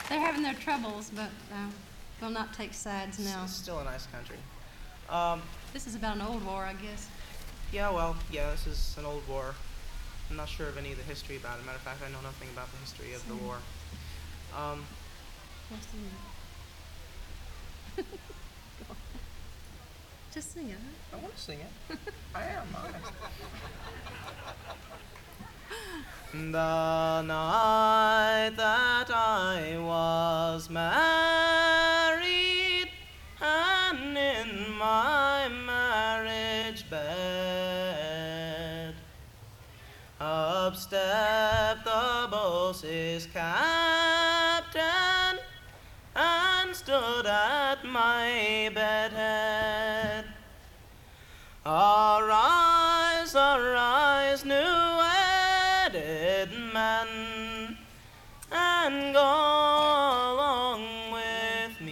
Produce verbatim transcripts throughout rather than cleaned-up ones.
They're having their troubles, but uh, will not take sides now. It's still a nice country. Um, This is about an old war, I guess. yeah, well, yeah, this is an old war. I'm not sure of any of the history about it. Matter of fact, I know nothing about the history of the Same. war. Um, Yes, sing it. Just sing it, huh? I want to sing it. I am, honest. The night that I was married, and in my marriage bed, up stepped the boss's captain, and stood at my bedhead. Arise, arise, new-wedded men, and go along with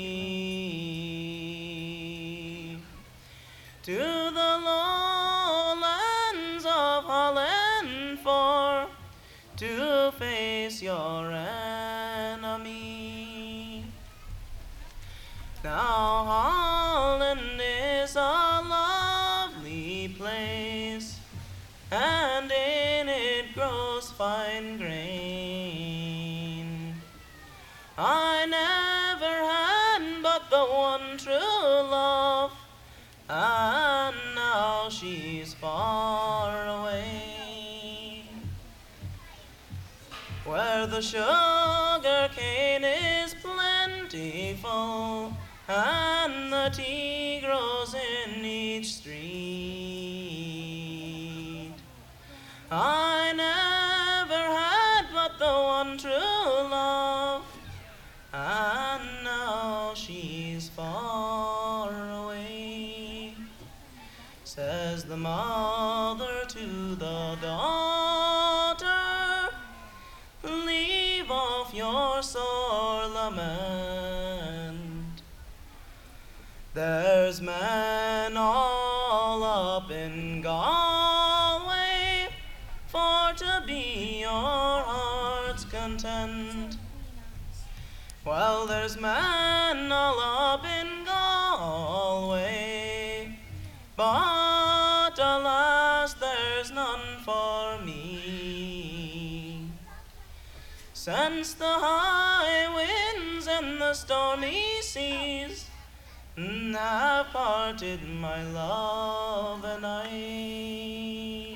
me to the lowlands of Holland for to face your enemy. Now Holland is a lovely place, and in it grows fine grain. I never had but the one true love, and now she's far away. Where the sugar cane is plentiful, and the tea grows in each street. I never had but the one true love, and now she's far away. Says the mother to the daughter, leave off your sore lament. There's men all up in Galway for to be your heart's content. Well, there's men all up in Galway, but alas, there's none for me. Since the high winds and the stormy seas have parted my love and I.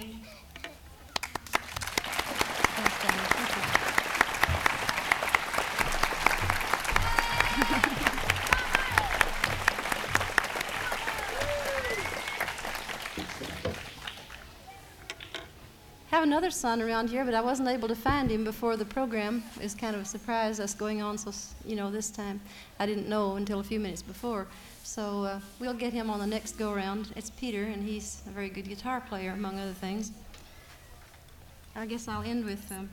Have another son around here, but I wasn't able to find him before the program. It's kind of a surprise us going on, so s- you know, this time I didn't know until a few minutes before. So uh, we'll get him on the next go-round. It's Peter, and he's a very good guitar player, among other things. I guess I'll end with um,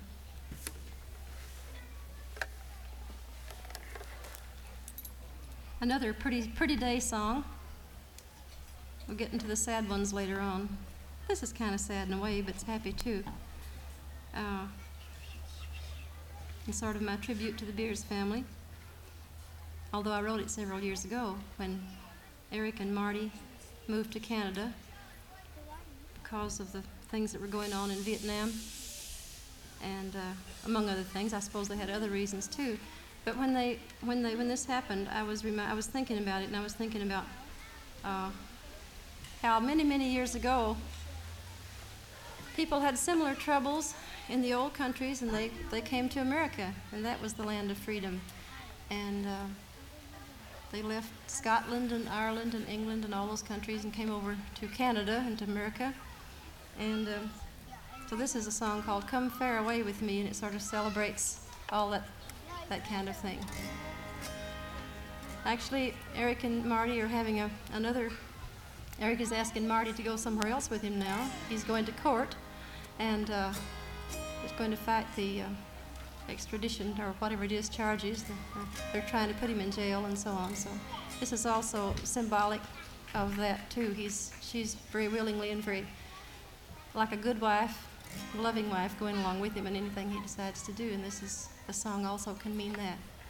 another pretty, pretty day song. We'll get into the sad ones later on. This is kind of sad in a way, but it's happy too. Uh, it's sort of my tribute to the Beers family. Although I wrote it several years ago when Eric and Marty moved to Canada because of the things that were going on in Vietnam. And uh, among other things, I suppose they had other reasons too. But when they, when they, when this happened, I was remi- I was thinking about it, and I was thinking about uh, how many, many years ago, people had similar troubles in the old countries, and they, they came to America, and that was the land of freedom. And uh, they left Scotland and Ireland and England and all those countries and came over to Canada and to America. And um, so this is a song called Come Fare Away With Me, and it sort of celebrates all that, that kind of thing. Actually, Eric and Marty are having a, another, Eric is asking Marty to go somewhere else with him now. He's going to court, and uh, he's going to fight the uh, extradition or whatever it is, charges. They're, they're trying to put him in jail and so on. So this is also symbolic of that too. He's, she's very willingly and very, like a good wife, loving wife, going along with him in anything he decides to do. And this is, the song also can mean that.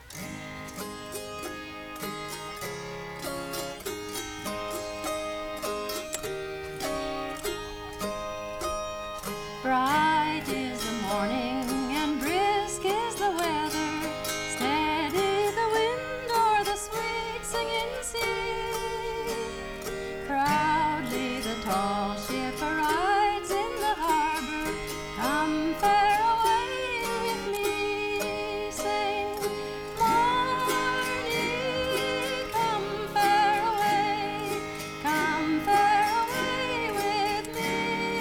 Bright is the morning and brisk is the weather, steady the wind o'er the sweet singing sea. Proudly the tall ship rides in the harbor, come fare away with me, sing Marnie, come fare away, come fare away with me.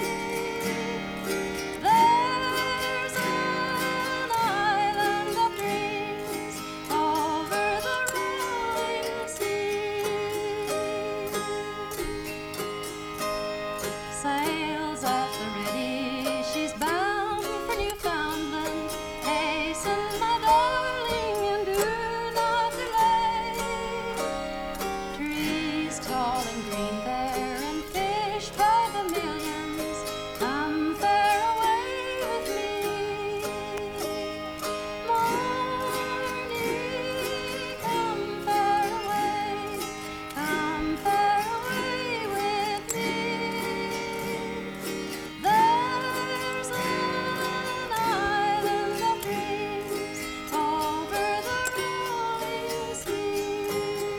There's an island of dreams over the rolling sea. Sails at the ready, she's bound for Newfoundland. Hasten, my darling, and do not delay. Trees tall and green there, and fish by the millions, come fare away with me. Marnie, come fare away, come fare away with me. There's an island of dreams over the rolling sea.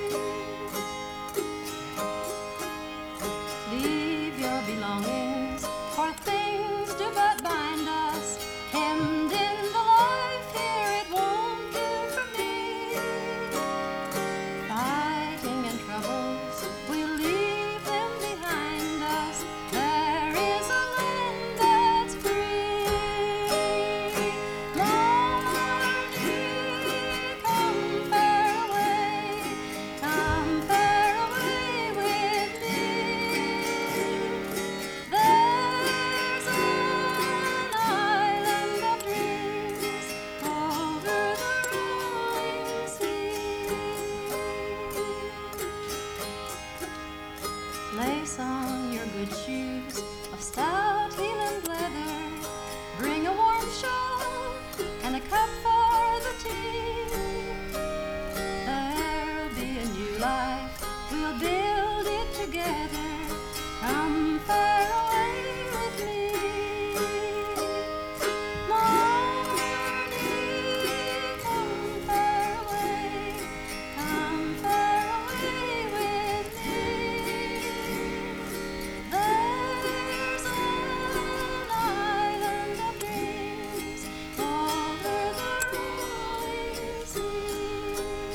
Leave your belongings, for things do but bind us. Hemmed in the life here, it won't do for me. Fighting and troubles, we'll leave them behind us. There is a land that's free. Marnie, come fare away, come fare away with me. There's an island of dreams over the rolling sea. Lace on your good shoes of stout heel and leather. Bring a warm shawl and a cup for the tea. There'll be a new life, we'll build it together. Come fare away with me. Marnie, come fare away, come fare away with me. There's an island of dreams over the rolling sea.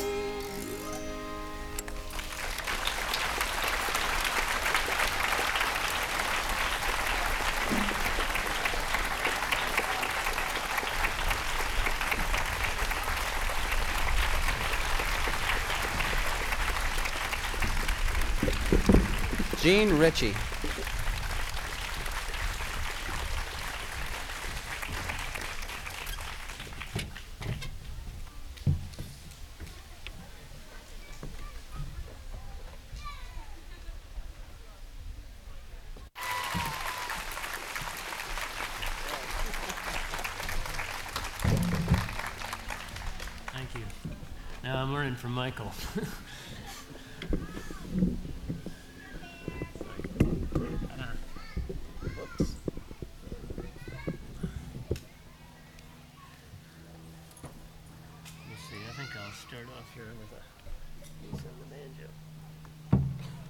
Gene Ritchie. Thank you. Now I'm learning from Michael. Let me see, I think I'll start off here with a piece on the banjo.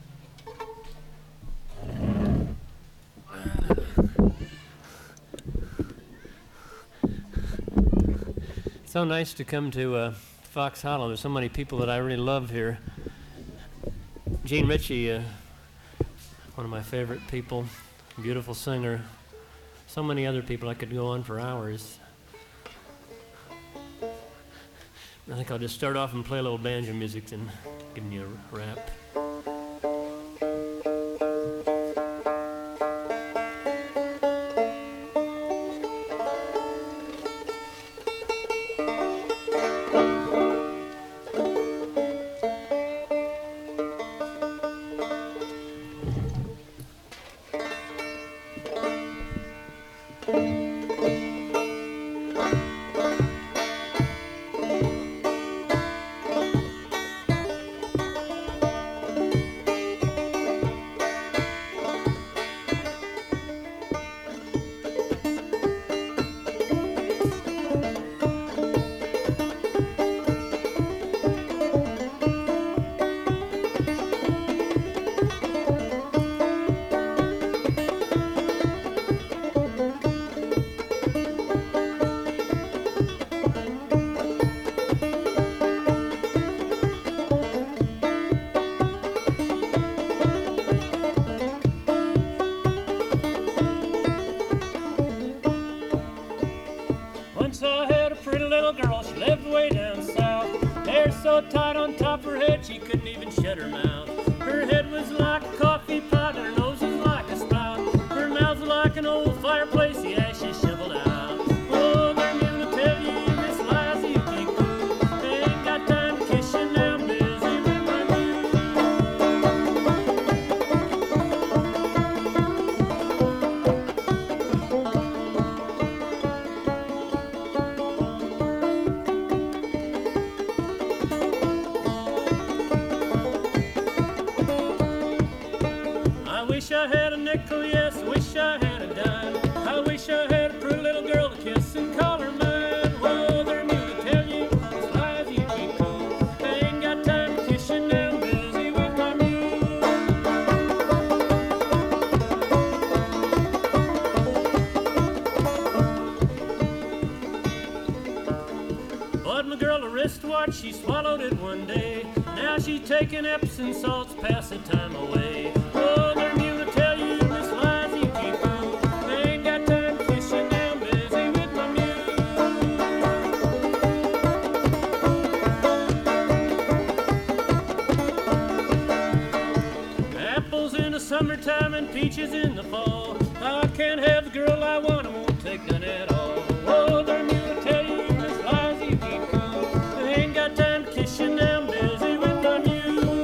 So nice to come to uh, Fox Hollow. There's so many people that I really love here. Gene Ritchie, uh, one of my favorite people, beautiful singer. So many other people, I could go on for hours. I think I'll just start off and play a little banjo music and give you a rap. Once I had a pretty little girl, she lived way down south. Hair so tight on top of her head, she couldn't even shut her mouth. Her head was like a coffee pot, and her nose was like a spout. Her mouth was like an old fireplace, the ashes shoveled out. Oh, they're gonna tell you, Miss Liza, you can't go. They ain't got time to kiss you now, I'm busy with my news. I wish I had a nickel, yes, wish I had a dime. I wish I had a pretty little girl to kiss and call her mine. Well, they're new to tell you, it's lies you keep cool. I ain't got time to kiss you now, I'm busy with my mule. Bought my girl a wristwatch, she swallowed it one day. Now she's taking Epsom salts, pass the time away. Oh, they're new to tell you, Miss Liza, you keep cool. I ain't got time to kiss you now, I'm busy with my mule. Apples in the summertime and peaches in the fall. I can't have the girl I want, I won't take none at all. Oh, they're new to tell you, Miss Liza, you keep cool. I ain't got time to kiss you now, I'm busy with my mule.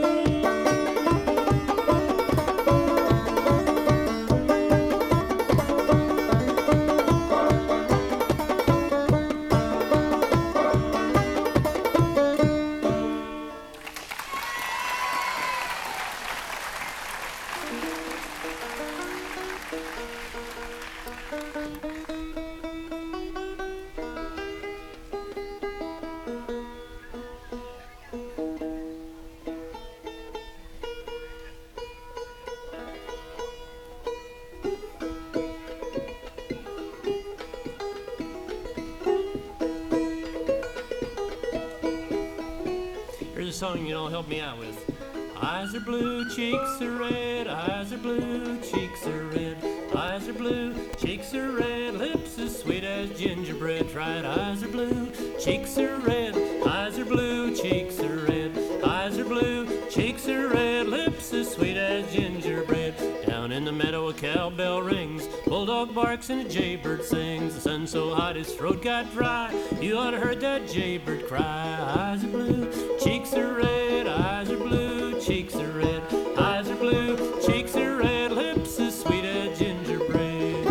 Here's a song you can all help me out with. Eyes are blue, cheeks are red. Eyes are blue, cheeks are red. Eyes are blue, cheeks are red. Lips as sweet as gingerbread. Try it. Eyes are blue, cheeks are red. Eyes are blue, cheeks are red. Eyes are blue, cheeks are red. Lips as sweet as gingerbread. Down in the meadow a cowbell rings. Bulldog barks and a jaybird sings. The sun's so hot his throat got dry. You ought to heard that jaybird cry. Eyes are blue, cheeks are red. Eyes are blue, cheeks are red. Eyes are blue, cheeks are red. Lips as sweet as gingerbread.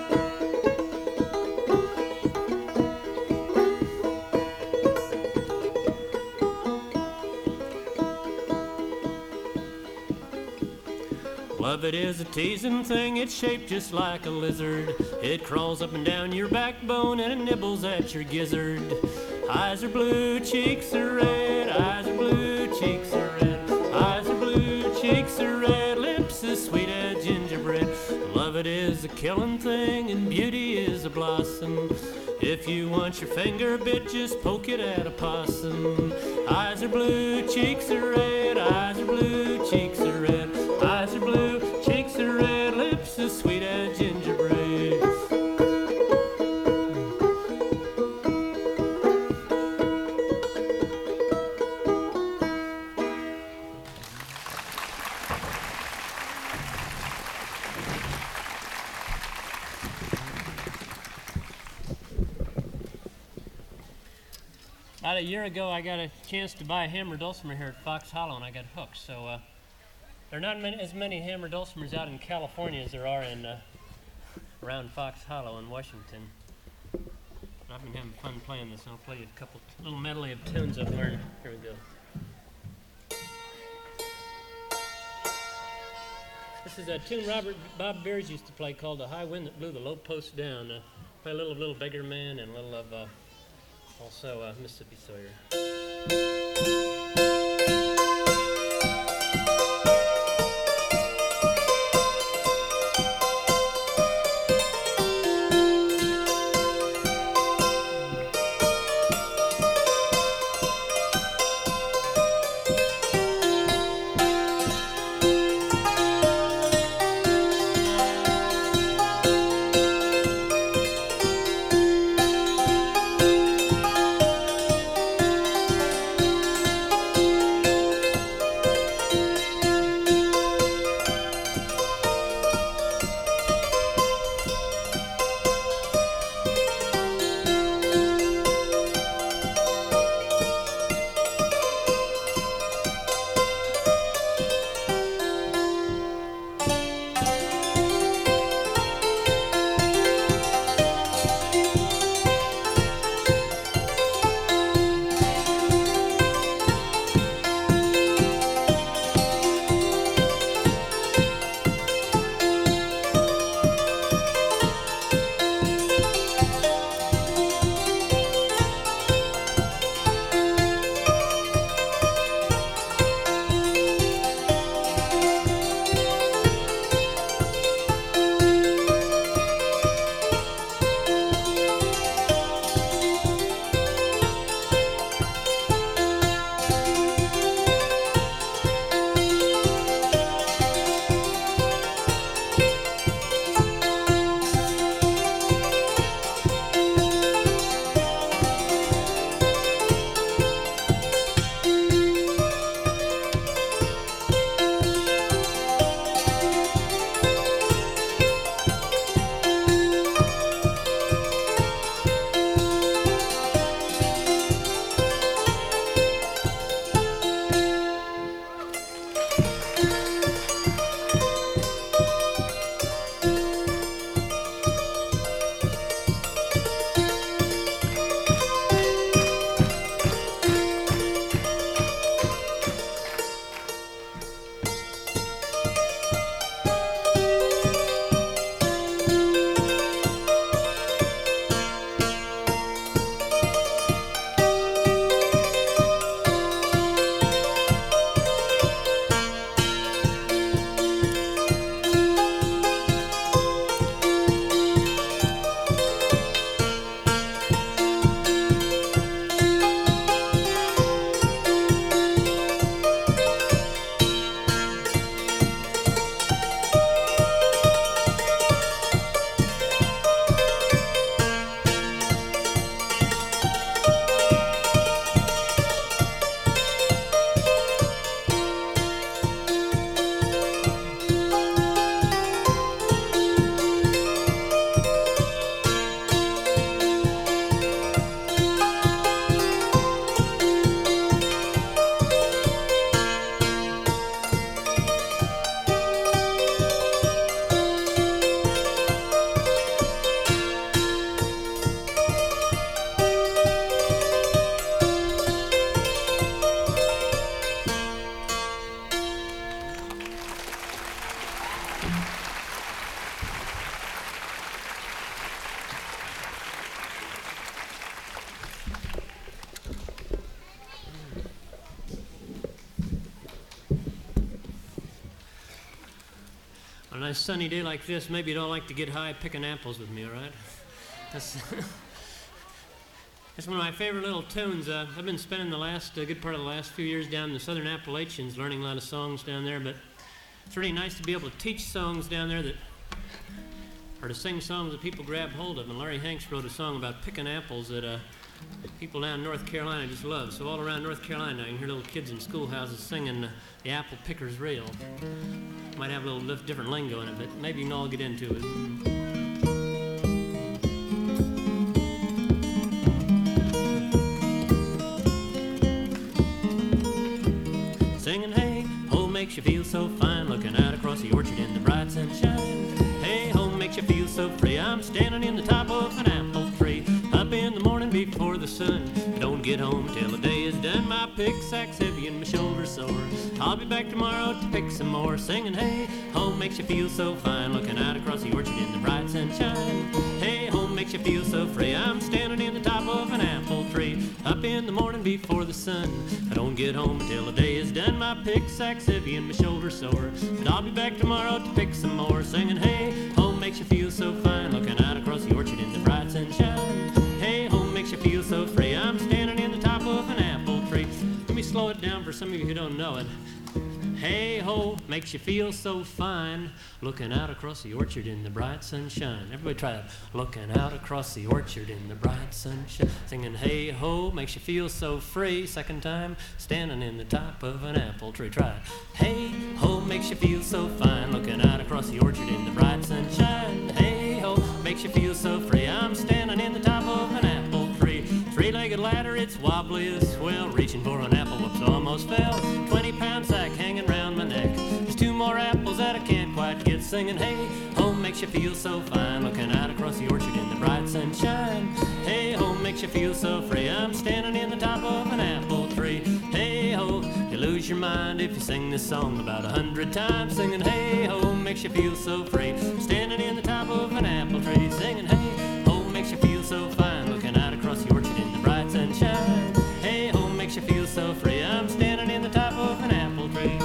Love it is a teasing thing, it's shaped just like a lizard. It crawls up and down your backbone and it nibbles at your gizzard. Eyes are blue, cheeks are red. Eyes are blue, cheeks are red. Eyes are blue, cheeks are red. Lips as sweet as gingerbread. Love it is a killing thing and beauty is a blossom. If you want your finger bit, just poke it at a possum. Eyes are blue, cheeks are red. Eyes are blue, cheeks are red. Eyes are blue, cheeks are red. Lips as sweet as gingerbread. About a year ago, I got a chance to buy a hammer dulcimer here at Fox Hollow, and I got hooked. So uh, there are not many, as many hammer dulcimers out in California as there are in uh, around Fox Hollow in Washington. But I've been having fun playing this, and I'll play you a couple little medley of tunes I've learned. Here we go. This is a tune Robert Bob Beers used to play called "The High Wind That Blew the Low Post Down." Uh, play a little of Little Beggar Man and a little of uh, also uh, Mississippi Sawyer. On a nice sunny day like this, maybe you'd all like to get high picking apples with me, all right? That's, that's one of my favorite little tunes. Uh, I've been spending the last, uh, good part of the last few years down in the southern Appalachians learning a lot of songs down there, but it's really nice to be able to teach songs down there that, or to sing songs that people grab hold of. And Larry Hanks wrote a song about picking apples that uh, people down in North Carolina just love. So all around North Carolina, you can hear little kids in schoolhouses singing uh, the Apple Picker's Reel. Might have a little different lingo in it, but maybe you can all get into it. Singing, hey, ho, makes you feel so fine, looking out across the orchard in the bright sunshine. Hey, ho, makes you feel so free, I'm standing in the top of an apple tree. Up in the morning before the sun, I don't get home till the day is done. My picksack's heavy and my shoulder's sore. I'll be back tomorrow to pick some more. Singing, hey, home makes you feel so fine, looking out across the orchard in the bright sunshine. Hey, home makes you feel so free, I'm standing in the top of an apple tree. Up in the morning before the sun, I don't get home till the day is done. My picksack's heavy and my shoulder's sore, but I'll be back tomorrow to pick some more. Singing, hey, home makes you feel so fine, looking out across the orchard in the bright sunshine. Hey, home makes you feel so free, I'm standing in the top of an apple tree. Let me slow it down for some of you who don't know it. Hey ho, makes you feel so fine, looking out across the orchard in the bright sunshine. Everybody try it. Looking out across the orchard in the bright sunshine. Singing, hey ho, makes you feel so free. Second time, standing in the top of an apple tree. Try it. Hey ho, makes you feel so fine, looking out across the orchard in the bright sunshine. Hey ho, makes you feel so free, I'm standing in the top of an apple tree. Three-legged ladder, it's wobbly as well, reaching for an apple, whoops, almost fell. Twenty-pound sack hanging round my neck, there's two more apples that I can't quite get. Singing, hey, home makes you feel so fine, looking out across the orchard in the bright sunshine. Hey, home makes you feel so free, I'm standing in the top of an apple tree. Hey, ho, you lose your mind if you sing this song about a hundred times. Singing, hey, home makes you feel so free, standing in the top of an apple tree. Singing, hey, home makes you feel so fine, looking out across the orchard in the bright sunshine. Hey, home makes you feel so free, I'm standing in the top of an apple tree.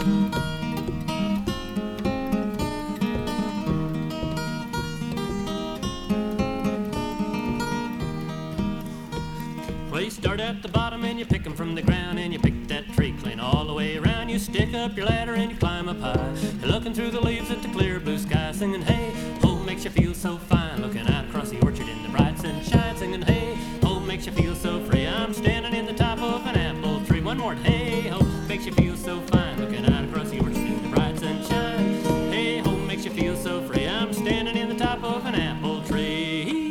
Well, you start at the bottom and you pick 'em from the ground, and you pick that tree clean all the way around. You stick up your ladder and you climb up high, you're looking through the leaves at the clear blue sky. Singing, hey, home makes you feel so fine, looking out across the orchard in the bright sunshine. Singing, hey, home makes you feel so free, I'm standing in the top of an apple tree. One more, hey, home makes you feel so fine, looking out across the orchard in the bright sunshine. Hey, home makes you feel so free, I'm standing in the top of an apple tree.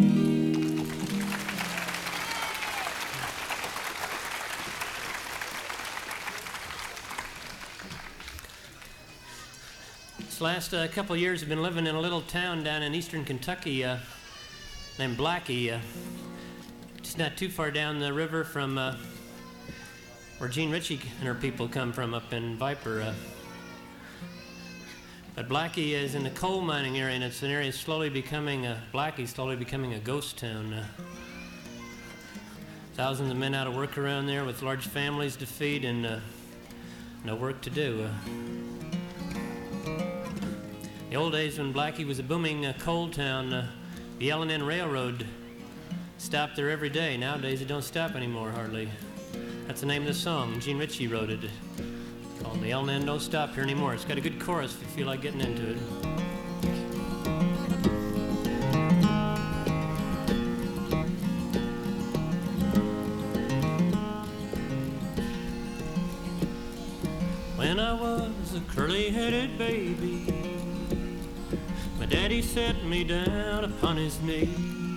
This last uh, couple of years I've been living in a little town down in eastern Kentucky uh, named Blackie. Uh, just not too far down the river from uh, where Gene Ritchie and her people come from up in Viper. Uh, but Blackie is in the coal mining area, and it's an area slowly becoming, a, Blackie slowly becoming a ghost town. Uh, thousands of men out of work around there with large families to feed and uh, no work to do. Uh, the old days when Blackie was a booming uh, coal town, uh, the L and N Railroad stopped there every day. Nowadays it don't stop anymore hardly. That's the name of the song. Gene Ritchie wrote it. Called The L and N Don't Stop Here Anymore. It's got a good chorus if you feel like getting into it. When I was a curly-headed baby, my daddy set me down upon his knee.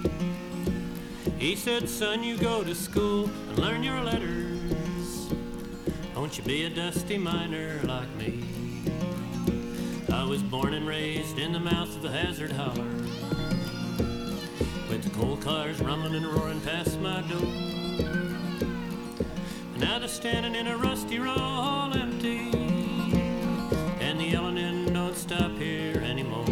He said, son, you go to school and learn your letters. Don't you be a dusty miner like me. I was born and raised in the mouth of the Hazard Holler, with the coal cars rumbling and roaring past my door. And now they're standing in a rusty row all empty, and the L and N don't stop here anymore.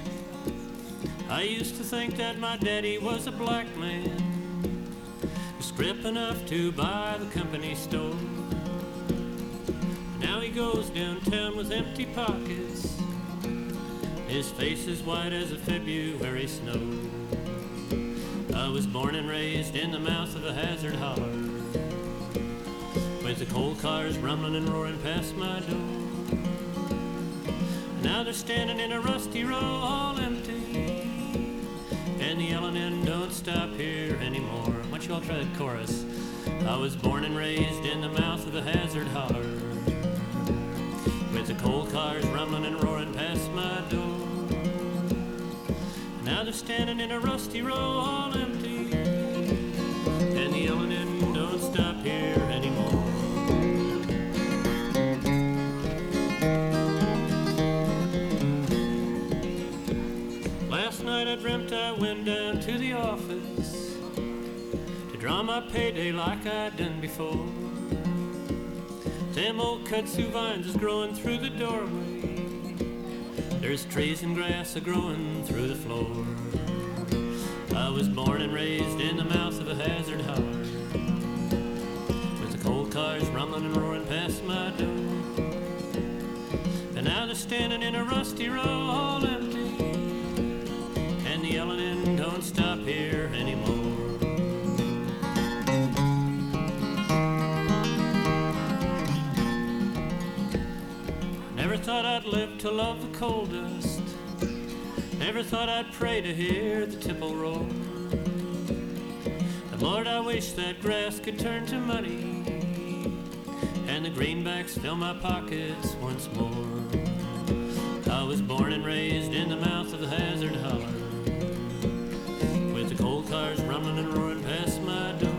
I used to think that my daddy was a black man, crip enough to buy the company store. Now he goes downtown with empty pockets. His face is white as a February snow. I was born and raised in the mouth of a hazard holler, with the coal cars rumbling and roaring past my door. Now they're standing in a rusty row, all empty, and the yelling in don't stop here anymore. Why don't you all try the chorus? I was born and raised in the mouth of a hazard holler, with the coal cars rumbling and roaring past my door. Now they're standing in a rusty row, all empty, and the yelling in don't stop here anymore. Last night I dreamt I went down to the office to draw my payday like I'd done before. Them old kudzu vines is growing through the doorway. There's trees and grass a-growing through the floor. I was born and raised in the mouth of a hazard holler, with the coal cars rumbling and roaring past my door. And now they're standing in a rusty row, all empty, and the yelling in don't stop here anymore. Never thought I'd live to love the coal dust. Never thought I'd pray to hear the tipple roar. And Lord, I wish that grass could turn to money, and the greenbacks fill my pockets once more. I was born and raised in the mouth of the hazard holler, with the coal cars rumbling and roaring past my door.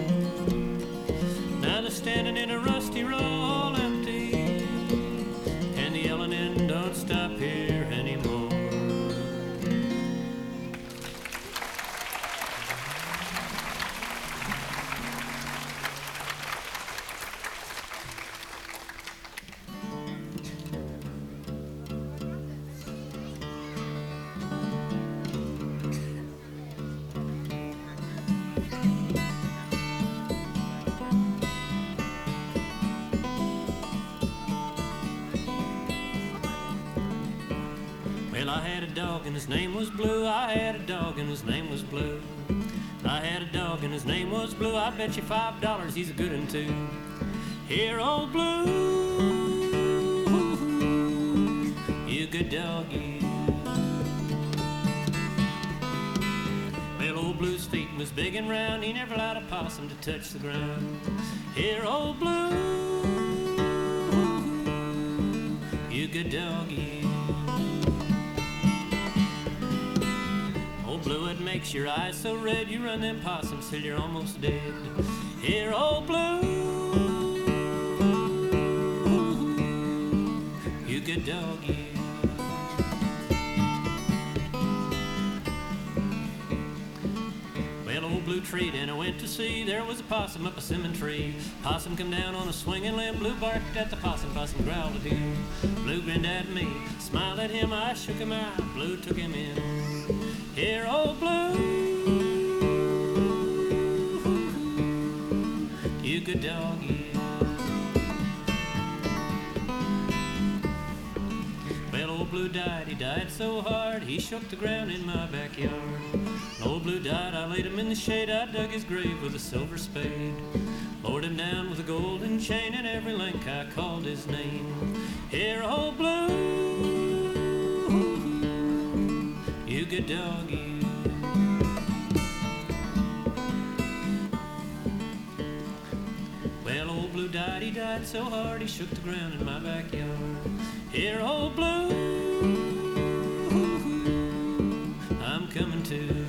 Now they're standing in a rusty row, all empty, and the yelling in don't stop here anymore. Well, I had a dog and his name was Blue. I had a dog and his name was Blue. I had a dog and his name was Blue. I bet you five dollars he's a good one too. Here, old Blue, you good dog, you. Well, old Blue's feet was big and round. He never allowed a possum to touch the ground. Here, old Blue, you good dog, you. Blue, it makes your eyes so red, you run them possums till you're almost dead. Here, old Blue, you good dog, you. Well, old Blue treed and I went to see, there was a possum up a simmon tree. Possum come down on a swinging limb, Blue barked at the possum, possum growled at him. Blue grinned at me, smiled at him, I shook him out, Blue took him in. Here, old Blue, you good dog, you. Well, old Blue died, he died so hard, he shook the ground in my backyard. Old Blue died, I laid him in the shade, I dug his grave with a silver spade. Lowered him down with a golden chain, and every link I called his name. Here, old Blue, you good dog, you. Well, old Blue died, he died so hard, he shook the ground in my backyard. Here, old Blue, I'm coming too.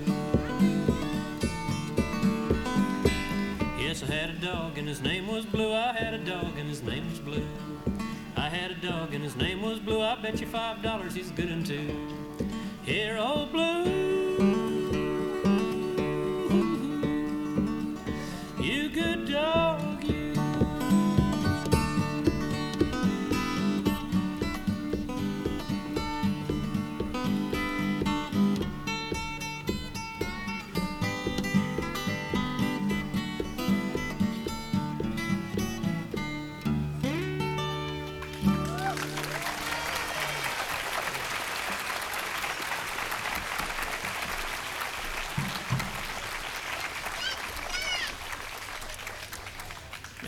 Yes, I had a dog and his name was Blue. I had a dog and his name was Blue. I had a dog and his name was Blue. I bet you five dollars he's a good one too. Here, old Blue, you good dog, you.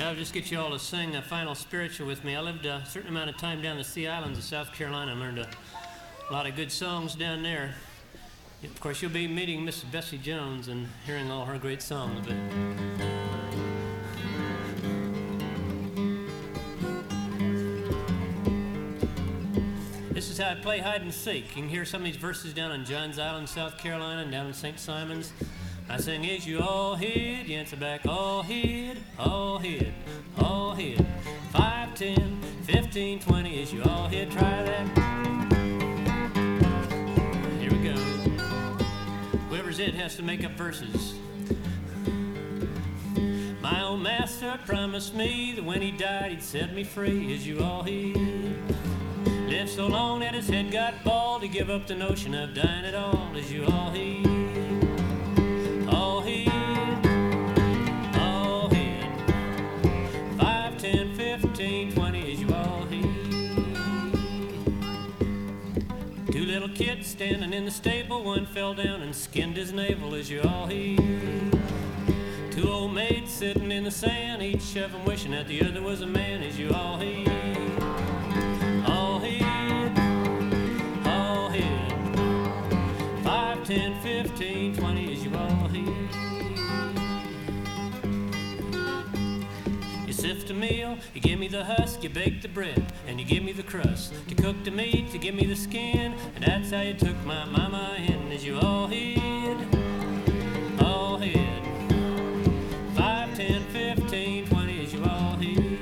I'll just get you all to sing a final spiritual with me. I lived a certain amount of time down the Sea Islands of South Carolina and learned a lot of good songs down there. Of course, you'll be meeting Missus Bessie Jones and hearing all her great songs. But this is how I play hide and seek. You can hear some of these verses down on Johns Island, South Carolina, and down in Saint Simons. I sing, is you all hid? You answer back, all hid, all hid, all hid. Five, ten, fifteen, twenty, is you all hid? Try that. Here we go. Whoever's it has to make up verses. My old master promised me that when he died he'd set me free. Is you all hid? Lived so long that his head got bald, he gave up the notion of dying at all. Is you all hid? All hid, all hid. Five, ten, fifteen, twenty, is you all hid? Two little kids standing in the stable, one fell down and skinned his navel. Is you all hid? Two old maids sitting in the sand, each of them wishing that the other was a man. Is you all hid? All hid, all hid. Five, ten, fifteen, twenty, is you all hid? You sift a meal, you give me the husk, you bake the bread, and you give me the crust. To cook the meat, to give me the skin, and that's how you took my mama in. Is you all hid? All hid. Five, ten, fifteen, twenty, is you all hid?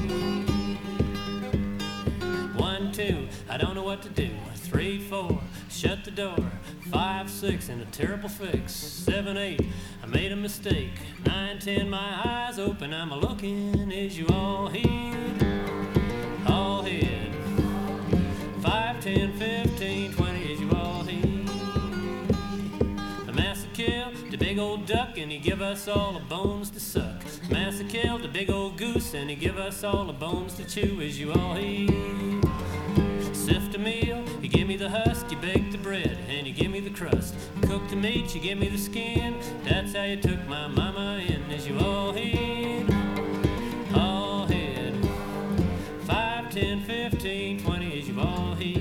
One, two, I don't know what to do. Three, four, shut the door. Five, six, in a terrible fix. Seven, eight, I made a mistake. Nine, ten, my eyes open, I'm a looking. Is you all hid? All hid. Five, ten, fifteen, twenty, is you all hid? The master killed the big old duck and he give us all the bones to suck. Master killed the big old goose and he give us all the bones to chew. Is you all hid? Sift a meal, you give me the husk, you bake the bread, and you give me the crust. Cook the meat, you give me the skin, that's how you took my mama in. Is you all hid? All hid. Five, ten, fifteen, twenty, is you all hid?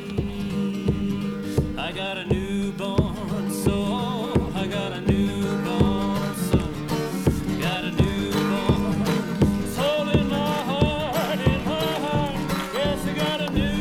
I got a newborn soul, I got a newborn soul, got a newborn soul in my heart, in my heart. Yes, I got a newborn.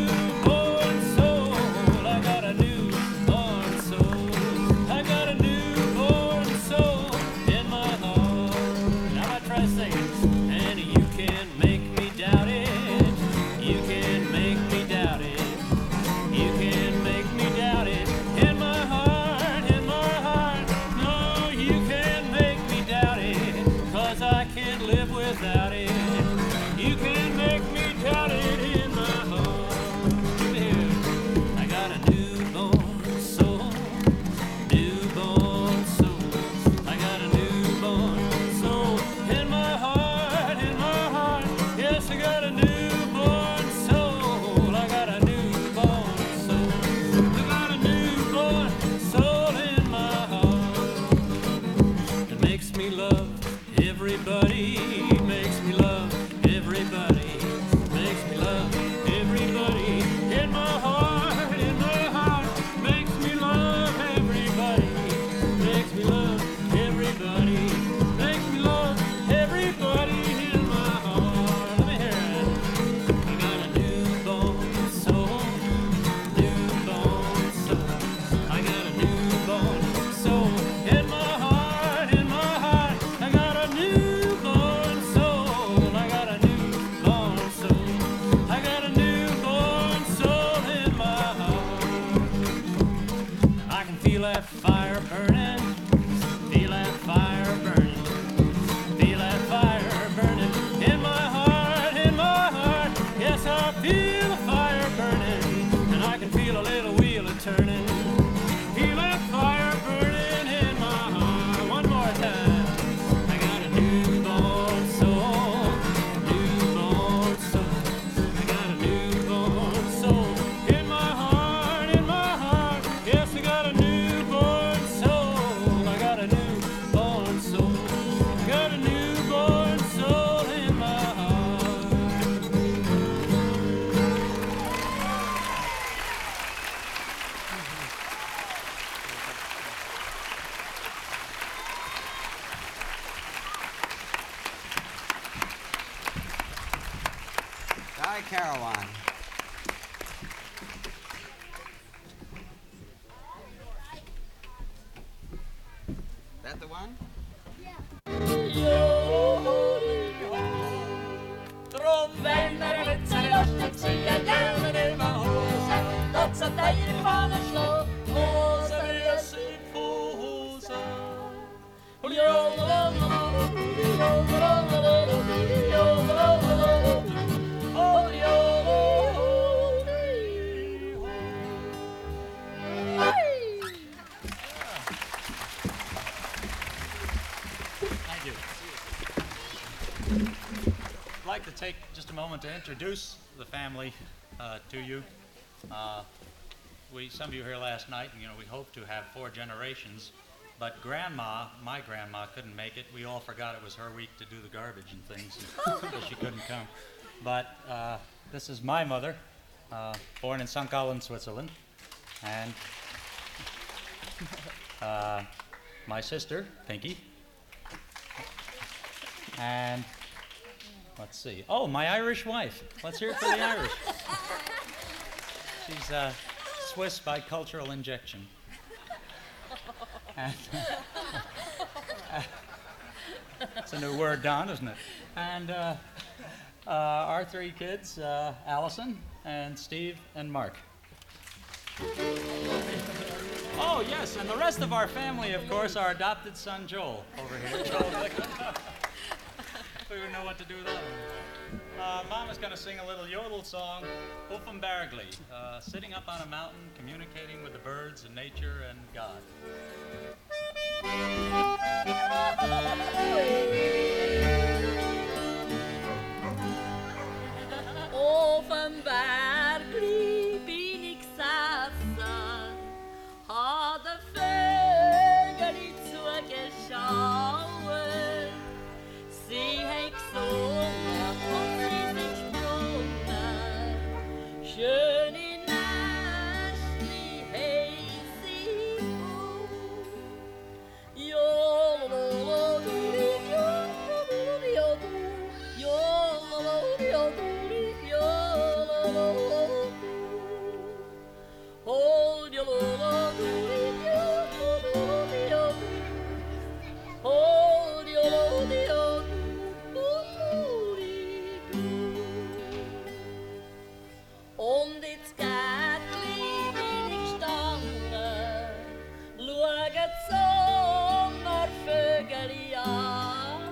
Got a newborn one? Thank you. I'd like to take just a moment to introduce the family uh, to you. Uh, we, some of you here last night, you know, we hope to have four generations, but Grandma, my grandma, couldn't make it. We all forgot it was her week to do the garbage and things, so she couldn't come. But uh, this is my mother, uh, born in Sankt Gallen, Switzerland, and uh, my sister, Pinky, and let's see. Oh, my Irish wife. Let's hear it for the Irish. She's uh, Swiss by cultural injection. And, it's a new word, Don, isn't it? And uh, uh, our three kids, uh, Allison and Steve and Mark. Oh, yes, and the rest of our family, of course, our adopted son, Joel, over here. Joel, we would know what to do with that one. Uh, Mom is going to sing a little yodel song, Offenbargli, uh, sitting up on a mountain, communicating with the birds and nature and God. Offenbargli bin ich saßen, hatte Vögel zugeschaut. Sie hat gesungen und sie sind gesprungen. Schöne Nächtli hat sie geholt. Jololololi, jolololi, jolololi, jolololi. Oh, jolololi, jolololi, oh, jolololi, und ins Gärtli bin ich gestanden, schaue die Sommervögel an.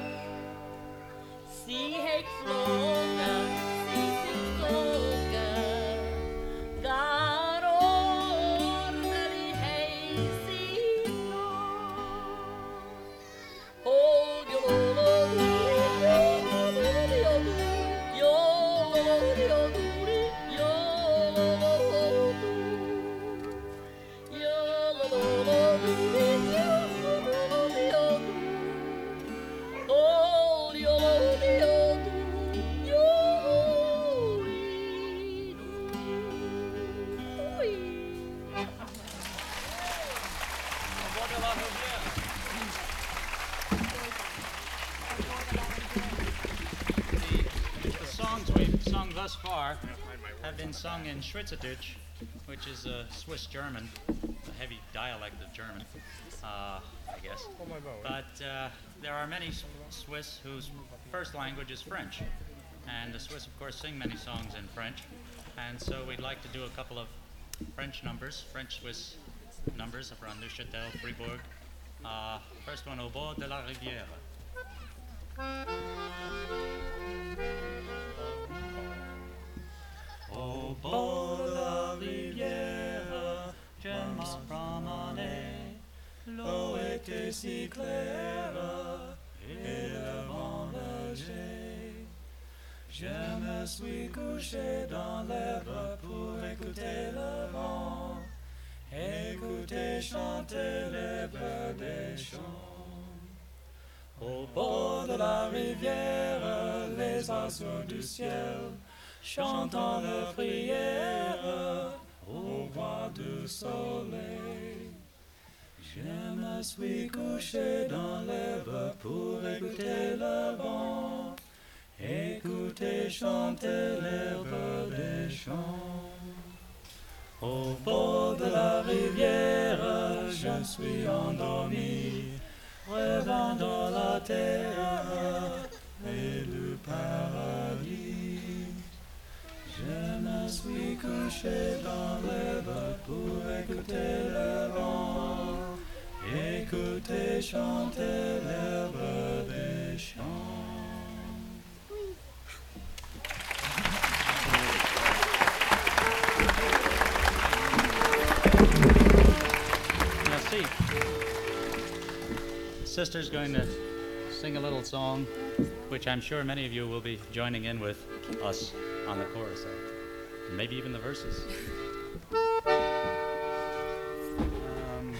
Sie hat geflogen, sie sind geflogen, gar ordentlich haben sie noch. Oh, jolololi, jolololi, jolololi, The songs we've sung thus far have been sung in Schweizerdeutsch, which is a Swiss German, a heavy dialect of German, uh, I guess. But uh, there are many S- Swiss whose first language is French, and the Swiss, of course, sing many songs in French, and so we'd like to do a couple of French numbers, French-Swiss numbers around Neuchâtel, Fribourg. Uh, first one, Au bord de la rivière. Au bord de la rivière, je m'en promenais, l'eau était si claire et le vent léger. Je me suis couché dans l'herbe pour écouter le vent, écouter chanter les birds des champs. Au bord de la rivière, les oiseaux du ciel chantant leurs prières au vent du soleil. Je me suis couché dans l'herbe pour écouter le vent, écouter chanter les birds des champs. Au bord de la rivière, je suis endormi revint dans la terre et le paradis. Je me suis couché dans l'herbe pour écouter le vent, écouter chanter l'herbe des champs. Merci. Sister's going to sing a little song, which I'm sure many of you will be joining in with us on the chorus of, maybe even the verses. Um,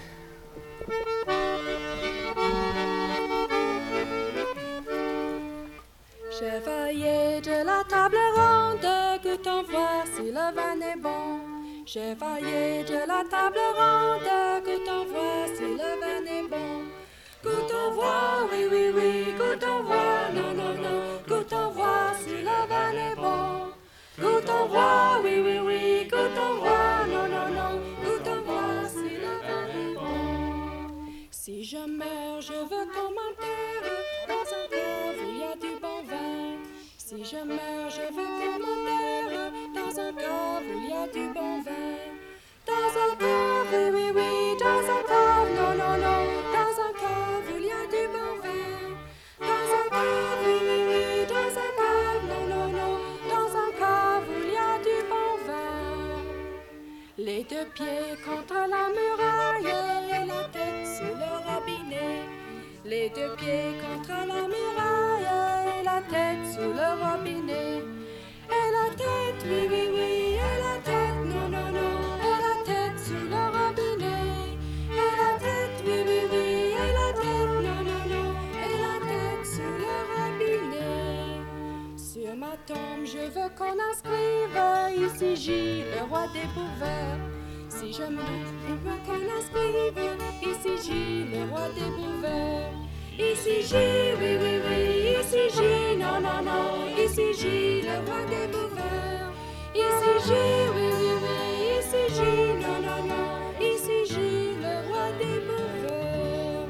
Chevalier de la table ronde, goûtons voir si le vin est bon. Chevalier de la table ronde, goûtons voir si le vin est bon. Goûtons voir, oui, oui, oui, goûtons voir, non, non, non, goûtons voir si le vin est bon. Goûtons voir, oui, oui, oui, goûtons voir, non, non, non, goûtons voir si le vin est bon. Si je meurs, je veux qu'on m'enterre dans un cave où il y a du bon vin. Si je meurs, je veux qu'on m'enterre dans un cave où il y a du bon vin. Dans un cave, oui, oui, oui, dans un cave, non, non, non, dans un cave où il y a du bon vin. Dans un cave, oui, oui, oui, dans un cave, non, non, non, dans un cave où il y a du bon vin. Les deux pieds contre la muraille et la tête sous le robinet. Les deux pieds contre la muraille et la tête sous le robinet. Et la tête, oui, oui, oui, et la tête, non, non, non, et la tête sous le robinet. Et la tête, oui, oui, oui, et la tête, non, non, non, et la tête sous le robinet. Sur ma tombe, je veux qu'on inscrive ici J, le roi des boulevards. Si je meurs, je veux qu'on inscrive ici J, le roi des boulevards. Ici J, oui, oui, oui, ici J, non, non, non, ici J, le roi des boulevards. Ici J, oui, oui, oui, ici J, non, non, non, ici J, le roi des boulevards.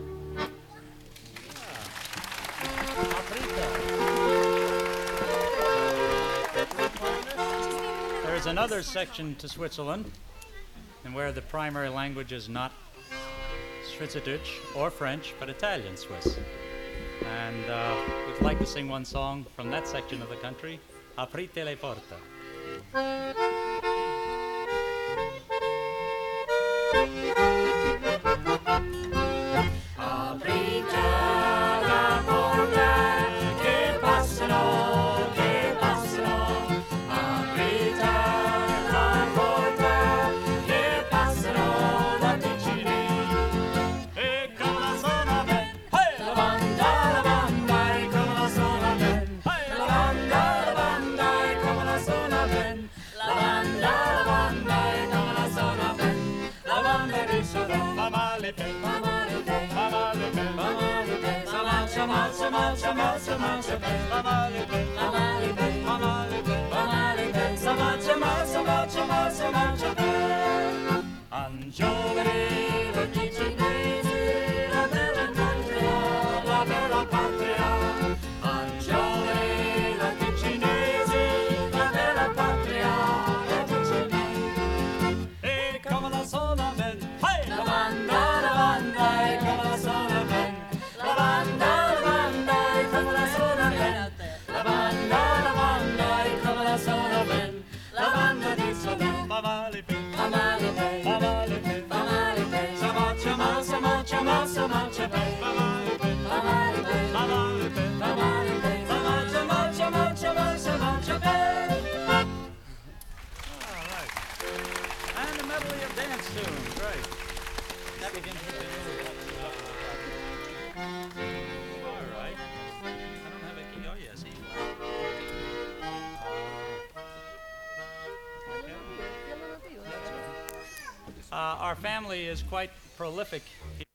There's another section to Switzerland, and where the primary language is not Schweizerdeutsch or French, but Italian Swiss. And uh, we'd like to sing one song from that section of the country, Aprite le porte. Aprite la porta, che passano, che passano. Aprite la porta, che passano da vicini. E come la suona ben, la banda, la banda, e come la suona ben. La banda, la banda, e come la suona ben. La banda, la banda, e come la suona ben. La banda dice fa male ben, fa male ben, fa male ben, fa male ben. Sa marcia, marcia, marcia, marcia, marcia ben, fa male ben, fa male ben, fa male ben, fa male ben. Sa marcia, marcia, marcia, marcia, marcia ben. An giovane lo ticinesi, la bella patria, la bella patria. An giovane lo ticinesi, la bella patria, la ticinesi. E come la suona ben, la banda, la banda, e come la suona ben. La banda, la banda, e come la suona ben. La banda, la banda, e come la suona ben. La banda dice ben, fa male ben, fa male ben, fa male ben, fa male ben. Sa marcia, marcia, marcia, marcia, marcia ben, fa male ben, fa male ben, fa male ben, fa male ben. Sa marcia, marcia, marcia, marcia, marcia ben. All right. And a medley of dance tunes, right. That begins with the all right. I don't have a key. Oh, yes, he Uh, our family is quite prolific.